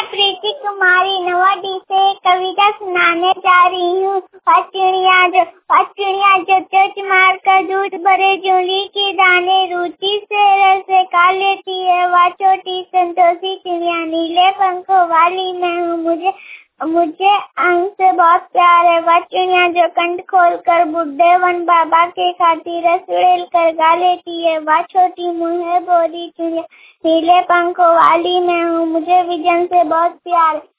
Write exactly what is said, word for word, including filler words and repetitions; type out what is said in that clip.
प्रीति कुमारी नवाडी से कविता सुनाने जा रही हूँ। पाँच चिड़िया जो पाँच चिड़िया जो चोंच मार कर दूध भरे झोली के दाने रुचि से रस खा लेती है। वह छोटी संतोषी चिड़िया नीले पंखों वाली मैं हूँ। मुझे मुझे अंग से बहुत प्यार है। वह चिड़िया जो कंठ खोल कर बुड्ढे वन बाबा के खातिर रस उड़ेल कर गा लेती है। वह छोटी मुँह बोली चिड़िया नीले पंखों वाली मैं हूँ। मुझे विजन से बहुत प्यार है।